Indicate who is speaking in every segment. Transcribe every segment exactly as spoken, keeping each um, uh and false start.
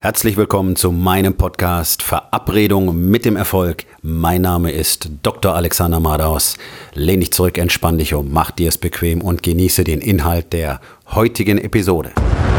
Speaker 1: Herzlich willkommen zu meinem Podcast Verabredung mit dem Erfolg. Mein Name ist Doktor Alexander Madaus. Lehn dich zurück, entspann dich um, mach dir es bequem und genieße den Inhalt der heutigen Episode.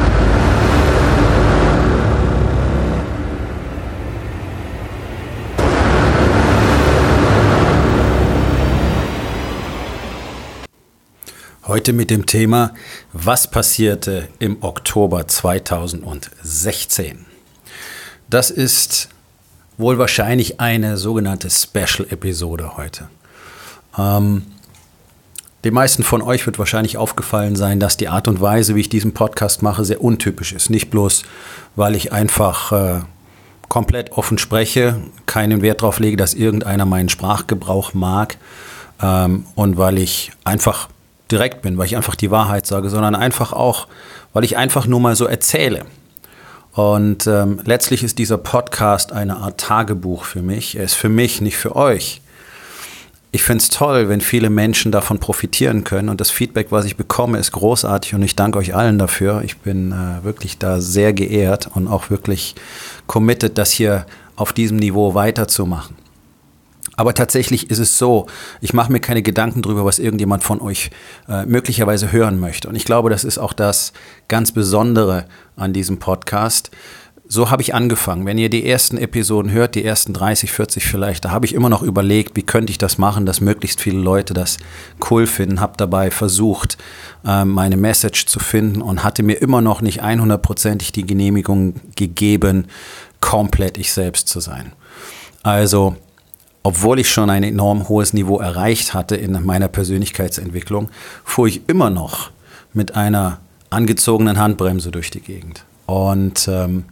Speaker 1: Heute mit dem Thema, was passierte im Oktober zweitausendsechzehn? Das ist wohl wahrscheinlich eine sogenannte Special-Episode heute. Ähm, den meisten von euch wird wahrscheinlich aufgefallen sein, dass die Art und Weise, wie ich diesen Podcast mache, sehr untypisch ist. Nicht bloß, weil ich einfach äh, komplett offen spreche, keinen Wert darauf lege, dass irgendeiner meinen Sprachgebrauch mag ähm, und weil ich einfach direkt bin, weil ich einfach die Wahrheit sage, sondern einfach auch, weil ich einfach nur mal so erzähle. Und ähm, letztlich ist dieser Podcast eine Art Tagebuch für mich. Er ist für mich, nicht für euch. Ich finde es toll, wenn viele Menschen davon profitieren können. Und das Feedback, was ich bekomme, ist großartig. Und ich danke euch allen dafür. Ich bin äh, wirklich da sehr geehrt und auch wirklich committed, das hier auf diesem Niveau weiterzumachen. Aber tatsächlich ist es so, ich mache mir keine Gedanken darüber, was irgendjemand von euch äh, möglicherweise hören möchte. Und ich glaube, das ist auch das ganz Besondere an diesem Podcast. So habe ich angefangen. Wenn ihr die ersten Episoden hört, die ersten dreißig, vierzig vielleicht, da habe ich immer noch überlegt, wie könnte ich das machen, dass möglichst viele Leute das cool finden. Habe dabei versucht, äh, meine Message zu finden und hatte mir immer noch nicht hundertprozentig die Genehmigung gegeben, komplett ich selbst zu sein. Also obwohl ich schon ein enorm hohes Niveau erreicht hatte in meiner Persönlichkeitsentwicklung, fuhr ich immer noch mit einer angezogenen Handbremse durch die Gegend. Und ähm,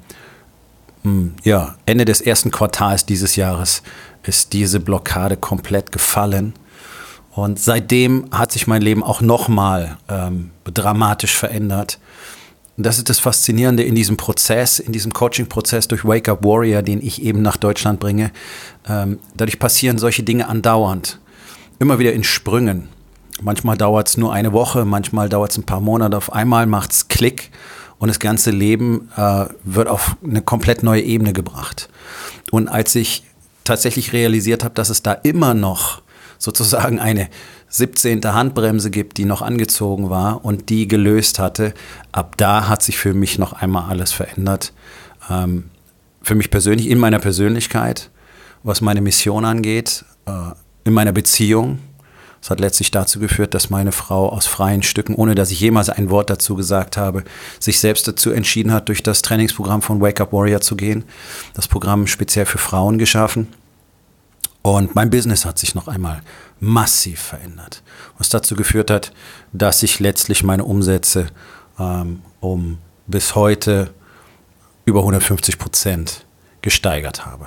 Speaker 1: ja, Ende des ersten Quartals dieses Jahres ist diese Blockade komplett gefallen. Und seitdem hat sich mein Leben auch nochmal ähm, dramatisch verändert. Und das ist das Faszinierende in diesem Prozess, in diesem Coaching-Prozess durch Wake Up Warrior, den ich eben nach Deutschland bringe. Ähm, dadurch passieren solche Dinge andauernd, immer wieder in Sprüngen. Manchmal dauert es nur eine Woche, manchmal dauert es ein paar Monate. Auf einmal macht es Klick und das ganze Leben äh, wird auf eine komplett neue Ebene gebracht. Und als ich tatsächlich realisiert habe, dass es da immer noch sozusagen eine siebzehnte Handbremse gibt, die noch angezogen war und die gelöst hatte, ab da hat sich für mich noch einmal alles verändert. Ähm, für mich persönlich, in meiner Persönlichkeit, was meine Mission angeht, äh, in meiner Beziehung. Das hat letztlich dazu geführt, dass meine Frau aus freien Stücken, ohne dass ich jemals ein Wort dazu gesagt habe, sich selbst dazu entschieden hat, durch das Trainingsprogramm von Wake Up Warrior zu gehen. Das Programm speziell für Frauen geschaffen. Und mein Business hat sich noch einmal massiv verändert, was dazu geführt hat, dass ich letztlich meine Umsätze ähm, um bis heute über hundertfünfzig Prozent gesteigert habe.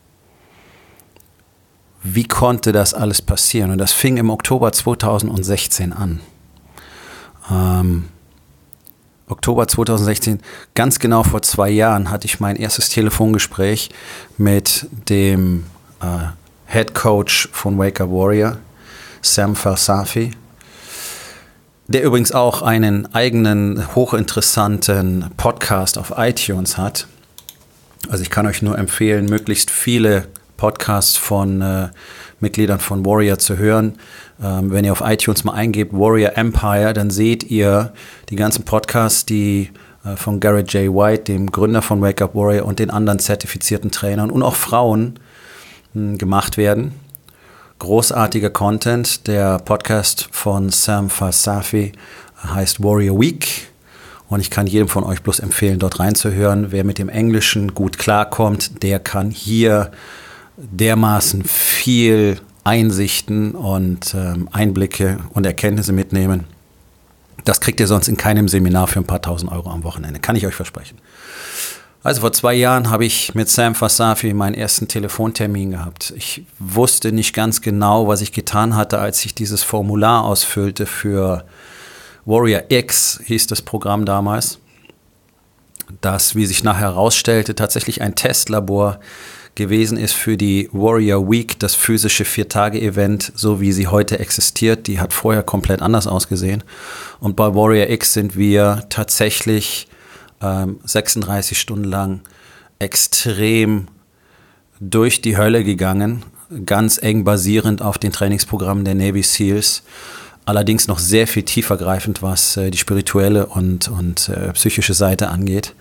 Speaker 1: Wie konnte das alles passieren? Und das fing im Oktober zweitausendsechzehn an. Ähm, Oktober zweitausendsechzehn, ganz genau vor zwei Jahren, hatte ich mein erstes Telefongespräch mit dem äh, Head Coach von Wake Up Warrior, Sam Falsafi, der übrigens auch einen eigenen, hochinteressanten Podcast auf iTunes hat. Also ich kann euch nur empfehlen, möglichst viele Podcasts von äh, Mitgliedern von Warrior zu hören. Ähm, wenn ihr auf iTunes mal eingebt, Warrior Empire, dann seht ihr die ganzen Podcasts, die äh, von Garrett J. White, dem Gründer von Wake Up Warrior und den anderen zertifizierten Trainern und auch Frauen gemacht werden. Großartiger Content. Der Podcast von Sam Falsafi heißt Warrior Week und ich kann jedem von euch bloß empfehlen, dort reinzuhören. Wer mit dem Englischen gut klarkommt, der kann hier dermaßen viel Einsichten und ähm, Einblicke und Erkenntnisse mitnehmen. Das kriegt ihr sonst in keinem Seminar für ein paar tausend Euro am Wochenende. Kann ich euch versprechen. Also vor zwei Jahren habe ich mit Sam Falsafi meinen ersten Telefontermin gehabt. Ich wusste nicht ganz genau, was ich getan hatte, als ich dieses Formular ausfüllte für Warrior X, hieß das Programm damals. Das, wie sich nachher herausstellte, tatsächlich ein Testlabor gewesen ist für die Warrior Week, das physische Vier-Tage-Event, so wie sie heute existiert. Die hat vorher komplett anders ausgesehen. Und bei Warrior X sind wir tatsächlich ähm, sechsunddreißig Stunden lang extrem durch die Hölle gegangen, ganz eng basierend auf den Trainingsprogrammen der Navy SEALs, allerdings noch sehr viel tiefergreifend, was äh, die spirituelle und, und äh, psychische Seite angeht.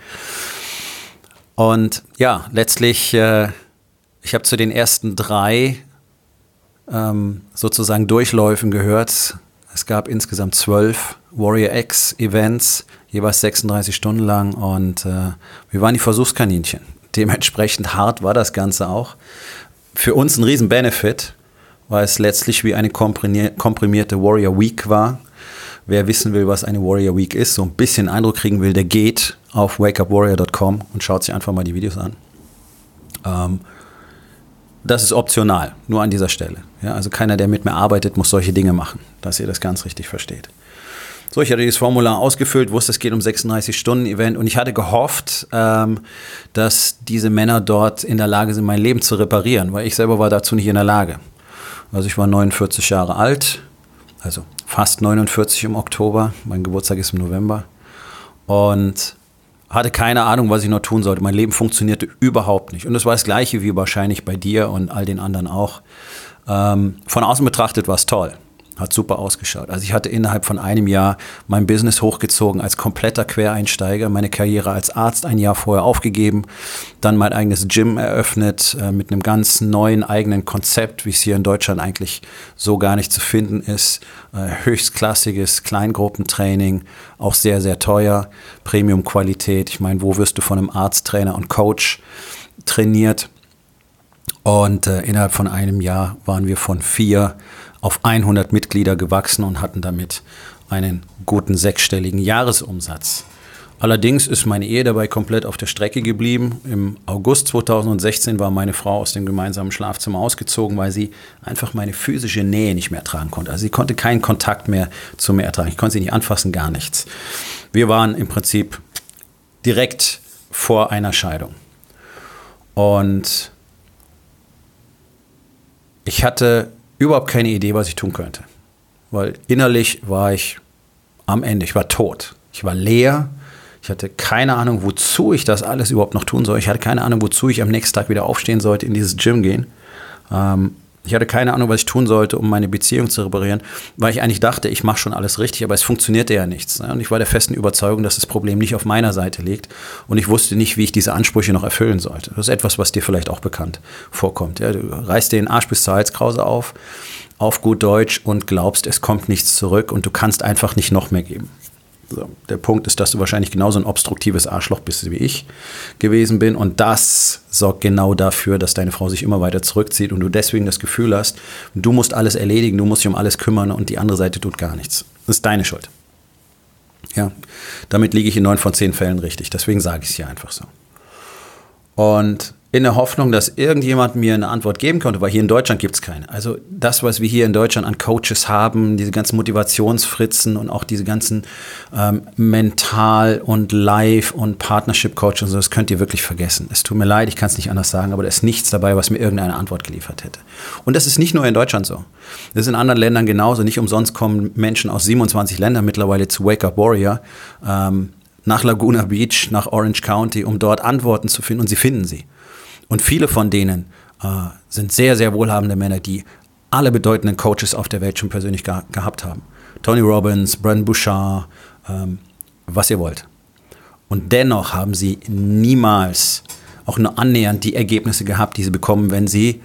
Speaker 1: Und ja, letztlich, äh, ich habe zu den ersten drei ähm, sozusagen Durchläufen gehört. Es gab insgesamt zwölf Warrior X Events, jeweils sechsunddreißig Stunden lang, und äh, wir waren die Versuchskaninchen. Dementsprechend hart war das Ganze auch. Für uns ein riesen Benefit, weil es letztlich wie eine komprimierte Warrior Week war. Wer wissen will, was eine Warrior Week ist, so ein bisschen Eindruck kriegen will, der geht auf wake up warrior dot com und schaut sich einfach mal die Videos an. Ähm, das ist optional, nur an dieser Stelle. Ja, also keiner, der mit mir arbeitet, muss solche Dinge machen, dass ihr das ganz richtig versteht. So, ich hatte dieses Formular ausgefüllt, wusste, es geht um sechsunddreißig Stunden Event, und ich hatte gehofft, ähm, dass diese Männer dort in der Lage sind, mein Leben zu reparieren, weil ich selber war dazu nicht in der Lage. Also ich war neunundvierzig Jahre alt, also fast neunundvierzig im Oktober, mein Geburtstag ist im November, und hatte keine Ahnung, was ich noch tun sollte. Mein Leben funktionierte überhaupt nicht, und das war das Gleiche wie wahrscheinlich bei dir und all den anderen auch. Ähm, von außen betrachtet war es toll. Hat super ausgeschaut. Also ich hatte innerhalb von einem Jahr mein Business hochgezogen als kompletter Quereinsteiger, meine Karriere als Arzt ein Jahr vorher aufgegeben, dann mein eigenes Gym eröffnet äh, mit einem ganz neuen eigenen Konzept, wie es hier in Deutschland eigentlich so gar nicht zu finden ist. Äh, höchstklassiges Kleingruppentraining, auch sehr, sehr teuer, Premium-Qualität. Ich meine, wo wirst du von einem Arzt, Trainer und Coach trainiert? Und äh, innerhalb von einem Jahr waren wir von vier auf hundert Mitglieder gewachsen und hatten damit einen guten sechsstelligen Jahresumsatz. Allerdings ist meine Ehe dabei komplett auf der Strecke geblieben. Im August zweitausendsechzehn war meine Frau aus dem gemeinsamen Schlafzimmer ausgezogen, weil sie einfach meine physische Nähe nicht mehr ertragen konnte. Also sie konnte keinen Kontakt mehr zu mir ertragen. Ich konnte sie nicht anfassen, gar nichts. Wir waren im Prinzip direkt vor einer Scheidung. Und ich hatte überhaupt keine Idee, was ich tun könnte. Weil innerlich war ich am Ende. Ich war tot. Ich war leer. Ich hatte keine Ahnung, wozu ich das alles überhaupt noch tun soll. Ich hatte keine Ahnung, wozu ich am nächsten Tag wieder aufstehen sollte, in dieses Gym gehen. Ähm, ich hatte keine Ahnung, was ich tun sollte, um meine Beziehung zu reparieren, weil ich eigentlich dachte, ich mache schon alles richtig, aber es funktionierte ja nichts. Ne? Und ich war der festen Überzeugung, dass das Problem nicht auf meiner Seite liegt, und ich wusste nicht, wie ich diese Ansprüche noch erfüllen sollte. Das ist etwas, was dir vielleicht auch bekannt vorkommt. Ja? Du reißt dir den Arsch bis zur Halskrause auf, auf gut Deutsch, und glaubst, es kommt nichts zurück und du kannst einfach nicht noch mehr geben. So, der Punkt ist, dass du wahrscheinlich genauso ein obstruktives Arschloch bist, wie ich gewesen bin. Und das sorgt genau dafür, dass deine Frau sich immer weiter zurückzieht und du deswegen das Gefühl hast, du musst alles erledigen, du musst dich um alles kümmern und die andere Seite tut gar nichts. Das ist deine Schuld. Ja, damit liege ich in neun von zehn Fällen richtig. Deswegen sage ich es hier einfach so. Und in der Hoffnung, dass irgendjemand mir eine Antwort geben konnte, weil hier in Deutschland gibt es keine. Also das, was wir hier in Deutschland an Coaches haben, diese ganzen Motivationsfritzen und auch diese ganzen ähm, Mental- und Life- und Partnership-Coaches, so, das könnt ihr wirklich vergessen. Es tut mir leid, ich kann es nicht anders sagen, aber da ist nichts dabei, was mir irgendeine Antwort geliefert hätte. Und das ist nicht nur in Deutschland so. Das ist in anderen Ländern genauso. Nicht umsonst kommen Menschen aus siebenundzwanzig Ländern mittlerweile zu Wake Up Warrior, ähm, nach Laguna Beach, nach Orange County, um dort Antworten zu finden, und sie finden sie. Und viele von denen äh, sind sehr, sehr wohlhabende Männer, die alle bedeutenden Coaches auf der Welt schon persönlich ge- gehabt haben. Tony Robbins, Brendon Burchard, ähm, was ihr wollt. Und dennoch haben sie niemals auch nur annähernd die Ergebnisse gehabt, die sie bekommen, wenn sie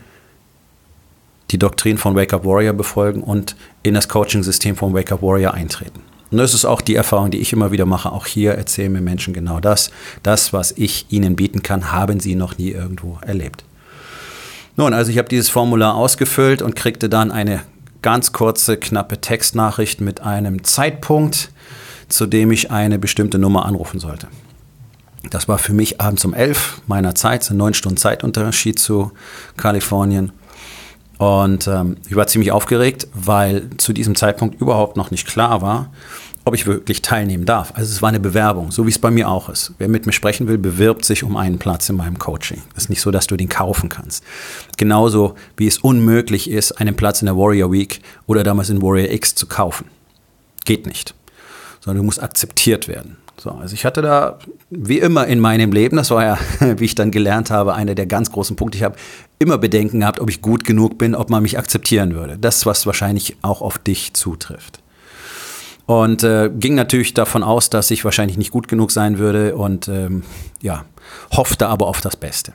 Speaker 1: die Doktrin von Wake Up Warrior befolgen und in das Coaching-System von Wake Up Warrior eintreten. Und das ist auch die Erfahrung, die ich immer wieder mache. Auch hier erzählen mir Menschen genau das. Das, was ich ihnen bieten kann, haben sie noch nie irgendwo erlebt. Nun, also ich habe dieses Formular ausgefüllt und kriegte dann eine ganz kurze, knappe Textnachricht mit einem Zeitpunkt, zu dem ich eine bestimmte Nummer anrufen sollte. Das war für mich abends um elf meiner Zeit, so ein neun Stunden Zeitunterschied zu Kalifornien. Und ähm, ich war ziemlich aufgeregt, weil zu diesem Zeitpunkt überhaupt noch nicht klar war, ob ich wirklich teilnehmen darf. Also es war eine Bewerbung, so wie es bei mir auch ist. Wer mit mir sprechen will, bewirbt sich um einen Platz in meinem Coaching. Es ist nicht so, dass du den kaufen kannst. Genauso wie es unmöglich ist, einen Platz in der Warrior Week oder damals in Warrior X zu kaufen. Geht nicht. Sondern du musst akzeptiert werden. So, also ich hatte da, wie immer in meinem Leben, das war ja, wie ich dann gelernt habe, einer der ganz großen Punkte, ich habe immer Bedenken gehabt, ob ich gut genug bin, ob man mich akzeptieren würde. Das, was wahrscheinlich auch auf dich zutrifft. Und äh, ging natürlich davon aus, dass ich wahrscheinlich nicht gut genug sein würde und ähm, ja, hoffte aber auf das Beste.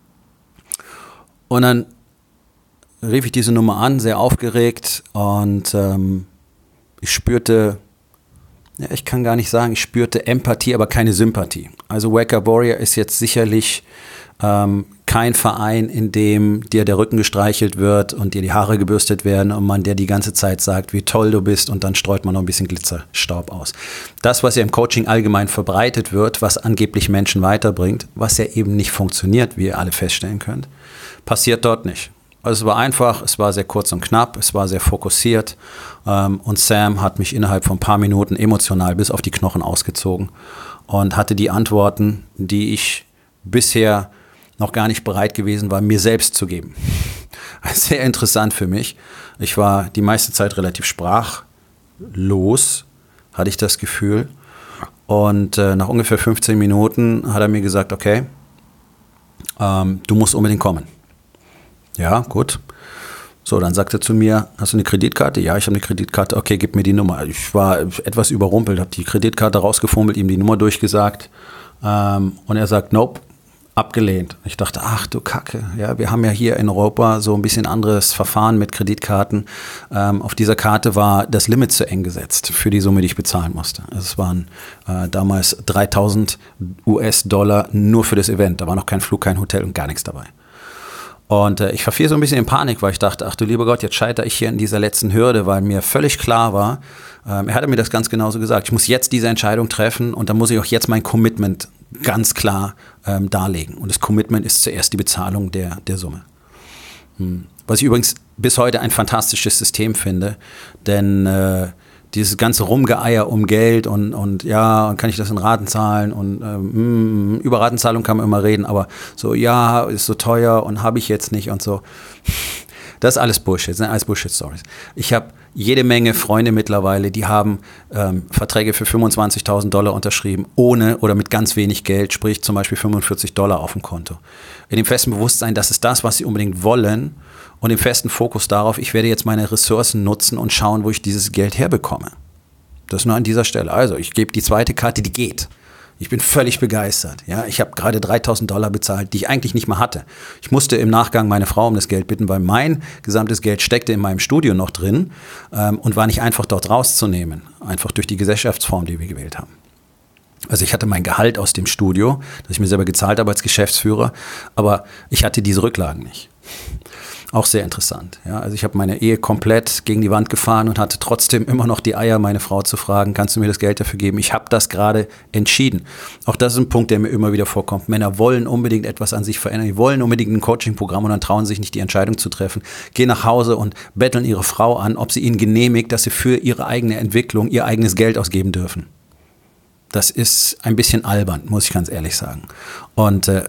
Speaker 1: Und dann rief ich diese Nummer an, sehr aufgeregt, und ähm, ich spürte, ja, ich kann gar nicht sagen, ich spürte Empathie, aber keine Sympathie. Also Wake Up Warrior ist jetzt sicherlich ähm, kein Verein, in dem dir der Rücken gestreichelt wird und dir die Haare gebürstet werden und man dir die ganze Zeit sagt, wie toll du bist, und dann streut man noch ein bisschen Glitzerstaub aus. Das, was ja im Coaching allgemein verbreitet wird, was angeblich Menschen weiterbringt, was ja eben nicht funktioniert, wie ihr alle feststellen könnt, passiert dort nicht. Also es war einfach, es war sehr kurz und knapp, es war sehr fokussiert, ähm, und Sam hat mich innerhalb von ein paar Minuten emotional bis auf die Knochen ausgezogen und hatte die Antworten, die ich bisher noch gar nicht bereit gewesen war, mir selbst zu geben. Sehr interessant für mich. Ich war die meiste Zeit relativ sprachlos, hatte ich das Gefühl, und äh, nach ungefähr fünfzehn Minuten hat er mir gesagt, okay, ähm, du musst unbedingt kommen. Ja, gut. So, dann sagt er zu mir, hast du eine Kreditkarte? Ja, ich habe eine Kreditkarte. Okay, gib mir die Nummer. Ich war etwas überrumpelt, habe die Kreditkarte rausgefummelt, ihm die Nummer durchgesagt. Ähm, und er sagt, nope, abgelehnt. Ich dachte, ach du Kacke. Ja, wir haben ja hier in Europa so ein bisschen anderes Verfahren mit Kreditkarten. Ähm, auf dieser Karte war das Limit zu eng gesetzt für die Summe, die ich bezahlen musste. Also es waren äh, damals dreitausend US-Dollar nur für das Event. Da war noch kein Flug, kein Hotel und gar nichts dabei. Und äh, ich verfiel so ein bisschen in Panik, weil ich dachte, ach du lieber Gott, jetzt scheitere ich hier in dieser letzten Hürde, weil mir völlig klar war, ähm, er hatte mir das ganz genauso gesagt, ich muss jetzt diese Entscheidung treffen und dann muss ich auch jetzt mein Commitment ganz klar ähm, darlegen. Und das Commitment ist zuerst die Bezahlung der, der Summe. Hm. Was ich übrigens bis heute ein fantastisches System finde, denn äh, dieses ganze Rumgeeier um Geld und, und ja, und kann ich das in Raten zahlen und ähm, über Ratenzahlung kann man immer reden, aber so, ja, ist so teuer und habe ich jetzt nicht und so. Das ist alles Bullshit, das sind alles Bullshit-Stories. Ich habe jede Menge Freunde mittlerweile, die haben ähm, Verträge für fünfundzwanzigtausend Dollar unterschrieben, ohne oder mit ganz wenig Geld, sprich zum Beispiel fünfundvierzig Dollar auf dem Konto. In dem festen Bewusstsein, das ist das, was sie unbedingt wollen, und im festen Fokus darauf, ich werde jetzt meine Ressourcen nutzen und schauen, wo ich dieses Geld herbekomme. Das nur an dieser Stelle. Also ich gebe die zweite Karte, die geht. Ich bin völlig begeistert. Ja, ich habe gerade dreitausend Dollar bezahlt, die ich eigentlich nicht mehr hatte. Ich musste im Nachgang meine Frau um das Geld bitten, weil mein gesamtes Geld steckte in meinem Studio noch drin ähm, und war nicht einfach dort rauszunehmen. Einfach durch die Gesellschaftsform, die wir gewählt haben. Also ich hatte mein Gehalt aus dem Studio, das ich mir selber gezahlt habe als Geschäftsführer, aber ich hatte diese Rücklagen nicht. Auch sehr interessant. Ja, also ich habe meine Ehe komplett gegen die Wand gefahren und hatte trotzdem immer noch die Eier, meine Frau zu fragen, kannst du mir das Geld dafür geben? Ich habe das gerade entschieden. Auch das ist ein Punkt, der mir immer wieder vorkommt. Männer wollen unbedingt etwas an sich verändern. Die wollen unbedingt ein Coaching-Programm und dann trauen sich nicht, die Entscheidung zu treffen. Gehen nach Hause und betteln ihre Frau an, ob sie ihnen genehmigt, dass sie für ihre eigene Entwicklung ihr eigenes Geld ausgeben dürfen. Das ist ein bisschen albern, muss ich ganz ehrlich sagen. Und äh,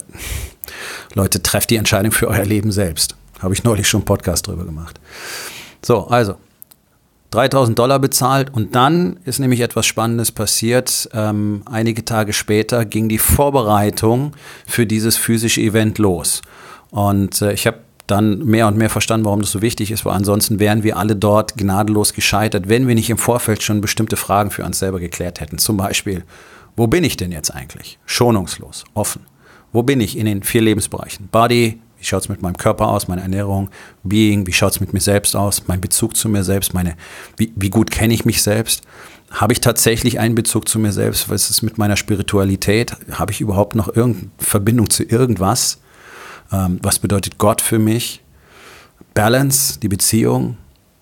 Speaker 1: Leute, trefft die Entscheidung für euer Leben selbst. Habe ich neulich schon einen Podcast drüber gemacht. So, also dreitausend Dollar bezahlt und dann ist nämlich etwas Spannendes passiert. Ähm, einige Tage später ging die Vorbereitung für dieses physische Event los. Und äh, ich habe dann mehr und mehr verstanden, warum das so wichtig ist, weil ansonsten wären wir alle dort gnadenlos gescheitert, wenn wir nicht im Vorfeld schon bestimmte Fragen für uns selber geklärt hätten. Zum Beispiel, wo bin ich denn jetzt eigentlich? Schonungslos, offen. Wo bin ich in den vier Lebensbereichen? Body, wie schaut es mit meinem Körper aus, meine Ernährung, Being, wie schaut es mit mir selbst aus, mein Bezug zu mir selbst, meine, wie, wie gut kenne ich mich selbst? Habe ich tatsächlich einen Bezug zu mir selbst? Was ist mit meiner Spiritualität? Habe ich überhaupt noch irgendeine Verbindung zu irgendwas? Ähm, was bedeutet Gott für mich? Balance, die Beziehung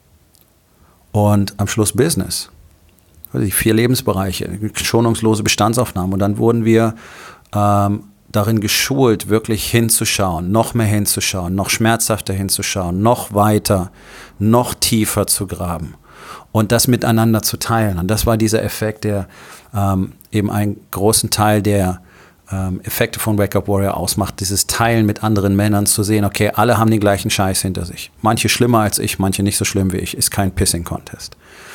Speaker 1: und am Schluss Business. Also die vier Lebensbereiche, schonungslose Bestandsaufnahmen. Und dann wurden wir ähm, darin geschult, wirklich hinzuschauen, noch mehr hinzuschauen, noch schmerzhafter hinzuschauen, noch weiter, noch tiefer zu graben und das miteinander zu teilen. Und das war dieser Effekt, der ähm, eben einen großen Teil der ähm, Effekte von Wake Up Warrior ausmacht, dieses Teilen mit anderen Männern, zu sehen, okay, alle haben den gleichen Scheiß hinter sich. Manche schlimmer als ich, manche nicht so schlimm wie ich, ist kein Pissing-Contest.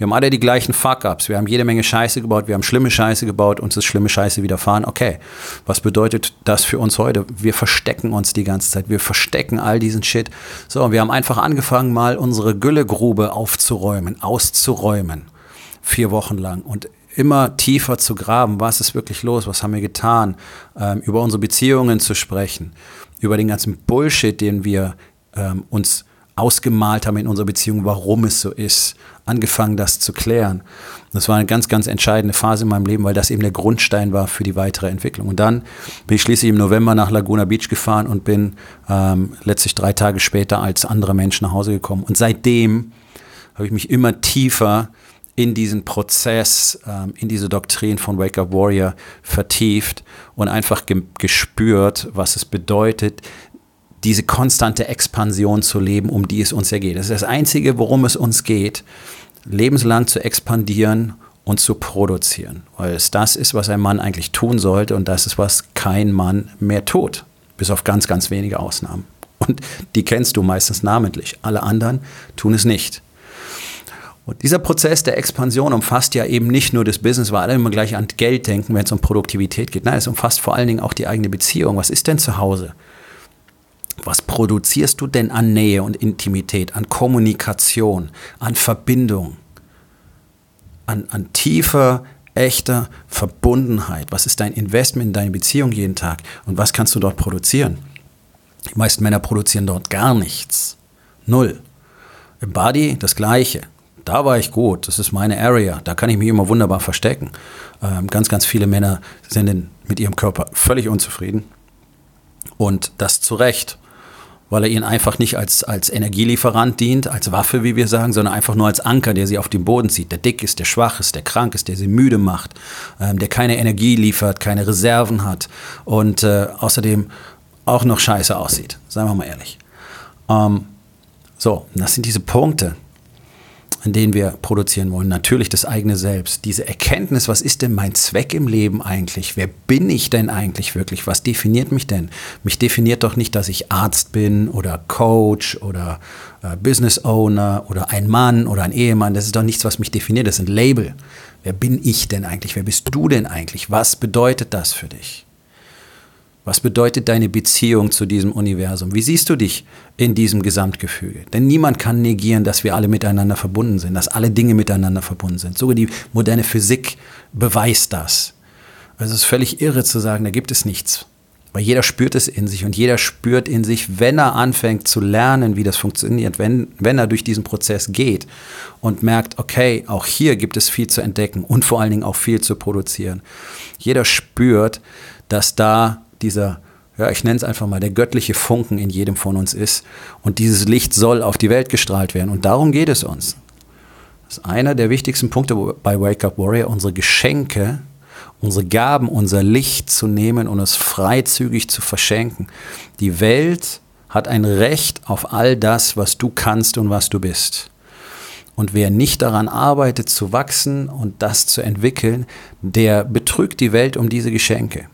Speaker 1: Wir haben alle die gleichen Fuck-Ups. Wir haben jede Menge Scheiße gebaut. Wir haben schlimme Scheiße gebaut. Uns ist schlimme Scheiße widerfahren. Okay, was bedeutet das für uns heute? Wir verstecken uns die ganze Zeit. Wir verstecken all diesen Shit. So, wir haben einfach angefangen, mal unsere Güllegrube aufzuräumen, auszuräumen. Vier Wochen lang. Und immer tiefer zu graben. Was ist wirklich los? Was haben wir getan? Ähm, über unsere Beziehungen zu sprechen. Über den ganzen Bullshit, den wir ähm, uns ausgemalt haben in unserer Beziehung, warum es so ist, angefangen, das zu klären. Das war eine ganz, ganz entscheidende Phase in meinem Leben, weil das eben der Grundstein war für die weitere Entwicklung. Und dann bin ich schließlich im November nach Laguna Beach gefahren und bin ähm, letztlich drei Tage später als anderer Mensch nach Hause gekommen. Und seitdem habe ich mich immer tiefer in diesen Prozess, ähm, in diese Doktrin von Wake Up Warrior vertieft und einfach ge- gespürt, was es bedeutet, diese konstante Expansion zu leben, um die es uns ja geht. Das ist das Einzige, worum es uns geht, lebenslang zu expandieren und zu produzieren. Weil es das ist, was ein Mann eigentlich tun sollte und das ist, was kein Mann mehr tut. Bis auf ganz, ganz wenige Ausnahmen. Und die kennst du meistens namentlich. Alle anderen tun es nicht. Und dieser Prozess der Expansion umfasst ja eben nicht nur das Business, weil alle immer gleich an Geld denken, wenn es um Produktivität geht. Nein, es umfasst vor allen Dingen auch die eigene Beziehung. Was ist denn zu Hause? Was produzierst du denn an Nähe und Intimität, an Kommunikation, an Verbindung, an, an tiefer, echter Verbundenheit? Was ist dein Investment in deine Beziehung jeden Tag und was kannst du dort produzieren? Die meisten Männer produzieren dort gar nichts. Null. Im Body das Gleiche. Da war ich gut, das ist meine Area, da kann ich mich immer wunderbar verstecken. Ähm, ganz, ganz viele Männer sind in, mit ihrem Körper völlig unzufrieden und das zu Recht. Weil er ihnen einfach nicht als, als Energielieferant dient, als Waffe, wie wir sagen, sondern einfach nur als Anker, der sie auf den Boden zieht, der dick ist, der schwach ist, der krank ist, der sie müde macht, ähm, der keine Energie liefert, keine Reserven hat und äh, außerdem auch noch scheiße aussieht, seien wir mal ehrlich. Ähm, so, das sind diese Punkte, in denen wir produzieren wollen. Natürlich das eigene Selbst. Diese Erkenntnis, was ist denn mein Zweck im Leben eigentlich? Wer bin ich denn eigentlich wirklich? Was definiert mich denn? Mich definiert doch nicht, dass ich Arzt bin oder Coach oder äh, Business Owner oder ein Mann oder ein Ehemann. Das ist doch nichts, was mich definiert. Das sind Label. Wer bin ich denn eigentlich? Wer bist du denn eigentlich? Was bedeutet das für dich? Was bedeutet deine Beziehung zu diesem Universum? Wie siehst du dich in diesem Gesamtgefüge? Denn niemand kann negieren, dass wir alle miteinander verbunden sind, dass alle Dinge miteinander verbunden sind. Sogar die moderne Physik beweist das. Also es ist völlig irre zu sagen, da gibt es nichts. Weil jeder spürt es in sich und jeder spürt in sich, wenn er anfängt zu lernen, wie das funktioniert, wenn, wenn er durch diesen Prozess geht und merkt, okay, auch hier gibt es viel zu entdecken und vor allen Dingen auch viel zu produzieren. Jeder spürt, dass da dieser, ja, ich nenne es einfach mal, der göttliche Funken in jedem von uns ist. Und dieses Licht soll auf die Welt gestrahlt werden. Und darum geht es uns. Das ist einer der wichtigsten Punkte bei Wake Up Warrior, unsere Geschenke, unsere Gaben, unser Licht zu nehmen und es freizügig zu verschenken. Die Welt hat ein Recht auf all das, was du kannst und was du bist. Und wer nicht daran arbeitet, zu wachsen und das zu entwickeln, der betrügt die Welt um diese Geschenke.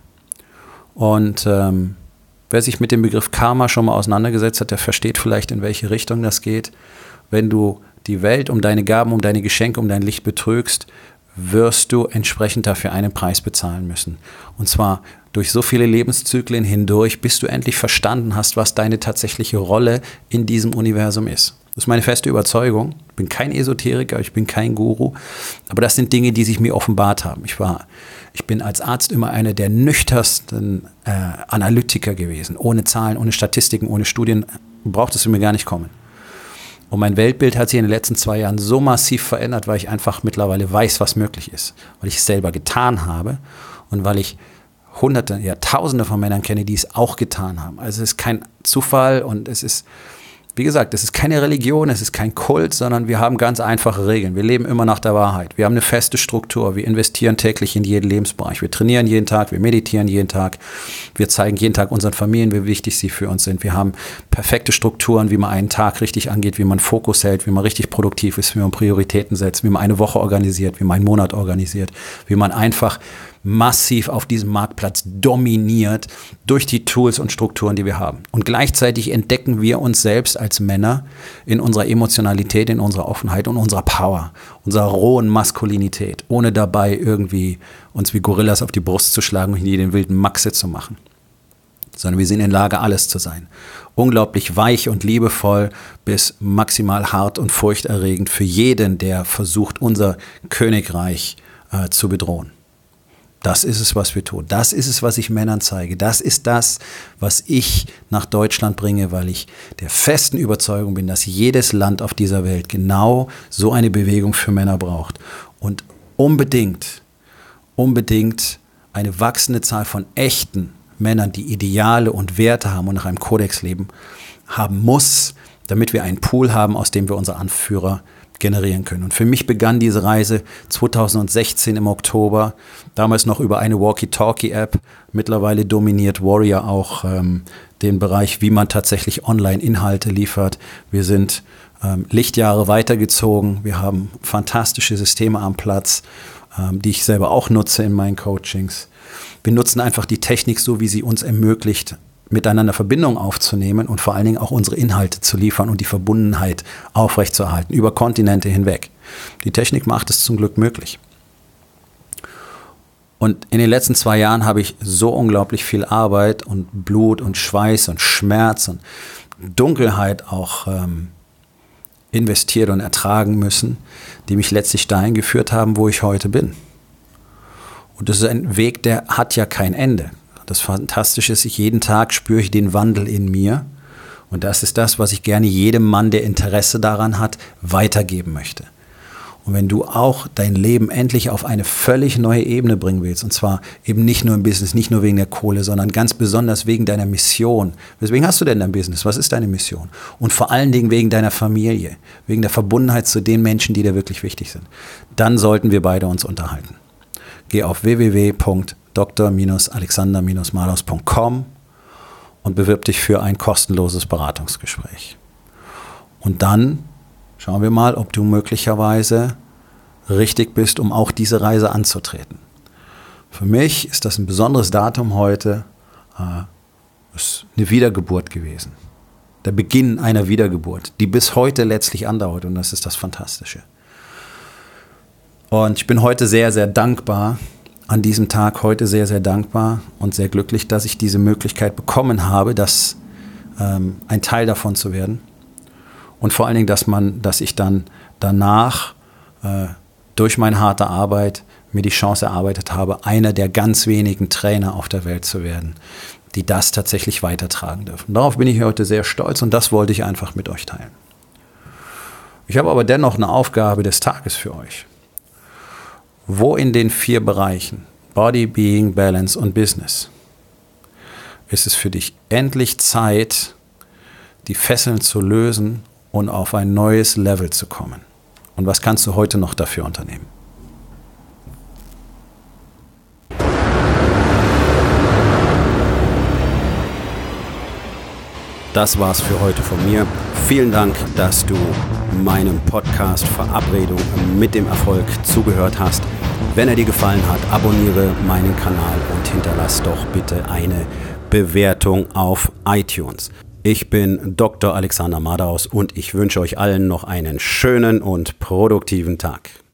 Speaker 1: Und ähm, wer sich mit dem Begriff Karma schon mal auseinandergesetzt hat, der versteht vielleicht, in welche Richtung das geht. Wenn du die Welt um deine Gaben, um deine Geschenke, um dein Licht betrügst, wirst du entsprechend dafür einen Preis bezahlen müssen. Und zwar durch so viele Lebenszyklen hindurch, bis du endlich verstanden hast, was deine tatsächliche Rolle in diesem Universum ist. Das ist meine feste Überzeugung. Ich bin kein Esoteriker, ich bin kein Guru, aber das sind Dinge, die sich mir offenbart haben. Ich war, ich bin als Arzt immer einer der nüchternsten äh, Analytiker gewesen. Ohne Zahlen, ohne Statistiken, ohne Studien brauchtest du mir gar nicht kommen. Und mein Weltbild hat sich in den letzten zwei Jahren so massiv verändert, weil ich einfach mittlerweile weiß, was möglich ist. Weil ich es selber getan habe und weil ich Hunderte, ja Tausende von Männern kenne, die es auch getan haben. Also es ist kein Zufall und es ist, wie gesagt, es ist keine Religion, es ist kein Kult, sondern wir haben ganz einfache Regeln. Wir leben immer nach der Wahrheit. Wir haben eine feste Struktur. Wir investieren täglich in jeden Lebensbereich. Wir trainieren jeden Tag, wir meditieren jeden Tag. Wir zeigen jeden Tag unseren Familien, wie wichtig sie für uns sind. Wir haben perfekte Strukturen, wie man einen Tag richtig angeht, wie man Fokus hält, wie man richtig produktiv ist, wie man Prioritäten setzt, wie man eine Woche organisiert, wie man einen Monat organisiert, wie man einfach massiv auf diesem Marktplatz dominiert durch die Tools und Strukturen, die wir haben. Und gleichzeitig entdecken wir uns selbst als Männer in unserer Emotionalität, in unserer Offenheit und unserer Power, unserer rohen Maskulinität, ohne dabei irgendwie uns wie Gorillas auf die Brust zu schlagen und hier den wilden Maxe zu machen. Sondern wir sind in der Lage, alles zu sein. Unglaublich weich und liebevoll bis maximal hart und furchterregend für jeden, der versucht, unser Königreich äh, zu bedrohen. Das ist es, was wir tun. Das ist es, was ich Männern zeige. Das ist das, was ich nach Deutschland bringe, weil ich der festen Überzeugung bin, dass jedes Land auf dieser Welt genau so eine Bewegung für Männer braucht. Und unbedingt, unbedingt eine wachsende Zahl von echten Männern, die Ideale und Werte haben und nach einem Kodex leben, haben muss, damit wir einen Pool haben, aus dem wir unsere Anführer generieren können. Und für mich begann diese Reise zweitausendsechzehn im Oktober, damals noch über eine Walkie-Talkie-App. Mittlerweile dominiert Warrior auch ähm, den Bereich, wie man tatsächlich Online-Inhalte liefert. Wir sind ähm, Lichtjahre weitergezogen. Wir haben fantastische Systeme am Platz, ähm, die ich selber auch nutze in meinen Coachings. Wir nutzen einfach die Technik so, wie sie uns ermöglicht, miteinander Verbindung aufzunehmen und vor allen Dingen auch unsere Inhalte zu liefern und die Verbundenheit aufrechtzuerhalten, über Kontinente hinweg. Die Technik macht es zum Glück möglich. Und in den letzten zwei Jahren habe ich so unglaublich viel Arbeit und Blut und Schweiß und Schmerz und Dunkelheit auch ähm, investiert und ertragen müssen, die mich letztlich dahin geführt haben, wo ich heute bin. Und das ist ein Weg, der hat ja kein Ende. Das Fantastische ist, jeden Tag spüre ich den Wandel in mir. Und das ist das, was ich gerne jedem Mann, der Interesse daran hat, weitergeben möchte. Und wenn du auch dein Leben endlich auf eine völlig neue Ebene bringen willst, und zwar eben nicht nur im Business, nicht nur wegen der Kohle, sondern ganz besonders wegen deiner Mission. Weswegen hast du denn dein Business? Was ist deine Mission? Und vor allen Dingen wegen deiner Familie, wegen der Verbundenheit zu den Menschen, die dir wirklich wichtig sind. Dann sollten wir beide uns unterhalten. Geh auf w w w punkt dr alexander madaus punkt com und bewirb dich für ein kostenloses Beratungsgespräch. Und dann schauen wir mal, ob du möglicherweise richtig bist, um auch diese Reise anzutreten. Für mich ist das ein besonderes Datum heute, äh, ist eine Wiedergeburt gewesen. Der Beginn einer Wiedergeburt, die bis heute letztlich andauert, und das ist das Fantastische. Und ich bin heute sehr, sehr dankbar, an diesem Tag heute sehr, sehr dankbar und sehr glücklich, dass ich diese Möglichkeit bekommen habe, das, ähm, ein Teil davon zu werden. Und vor allen Dingen, dass man, dass ich dann danach äh, durch meine harte Arbeit mir die Chance erarbeitet habe, einer der ganz wenigen Trainer auf der Welt zu werden, die das tatsächlich weitertragen dürfen. Darauf bin ich heute sehr stolz und das wollte ich einfach mit euch teilen. Ich habe aber dennoch eine Aufgabe des Tages für euch. Wo in den vier Bereichen Body, Being, Balance und Business ist es für dich endlich Zeit, die Fesseln zu lösen und auf ein neues Level zu kommen? Und was kannst du heute noch dafür unternehmen? Das war's für heute von mir. Vielen Dank, dass du meinem Podcast Verabredung mit dem Erfolg zugehört hast. Wenn er dir gefallen hat, abonniere meinen Kanal und hinterlass doch bitte eine Bewertung auf iTunes. Ich bin Doktor Alexander Madaus und ich wünsche euch allen noch einen schönen und produktiven Tag.